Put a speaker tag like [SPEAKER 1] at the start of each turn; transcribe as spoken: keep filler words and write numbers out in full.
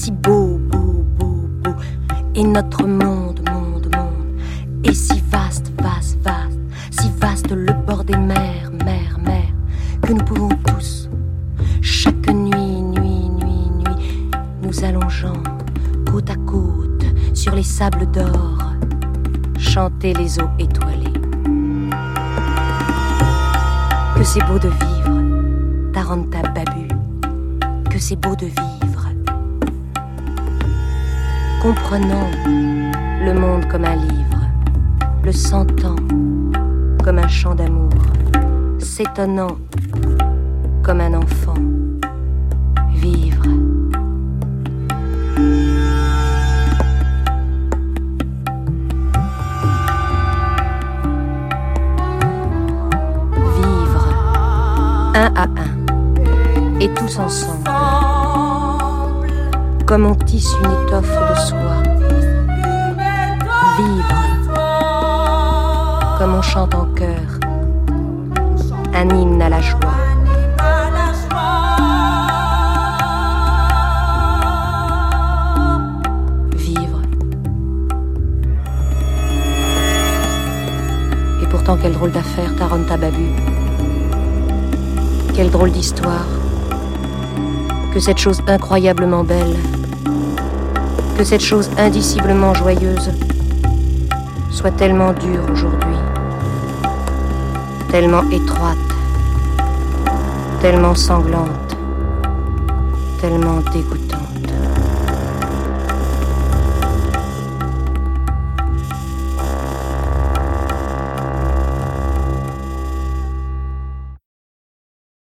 [SPEAKER 1] si beau, beau, beau, beau. Et notre monde, monde, monde, est si vaste, vaste, vaste, si vaste le bord des mers, mers, mers, que nous pouvons tous, chaque nuit, nuit, nuit, nuit, nous allongeant côte à côte sur les sables d'or, chanter les eaux étoilées. Que c'est beau de vivre, Taranta Babu, que c'est beau de vivre. Comprenant le monde comme un livre, le sentant comme un chant d'amour, s'étonnant comme un enfant, vivre. Vivre, un à un, et tous ensemble, comme on tisse une étoffe de soie. Vivre, comme on chante en chœur, un hymne à la joie. Vivre. Et pourtant, quelle drôle d'affaire, Taranta Babu. Quelle drôle d'histoire. Que cette chose incroyablement belle, que cette chose indiciblement joyeuse soit tellement dure aujourd'hui, tellement étroite, tellement sanglante, tellement dégoûtante.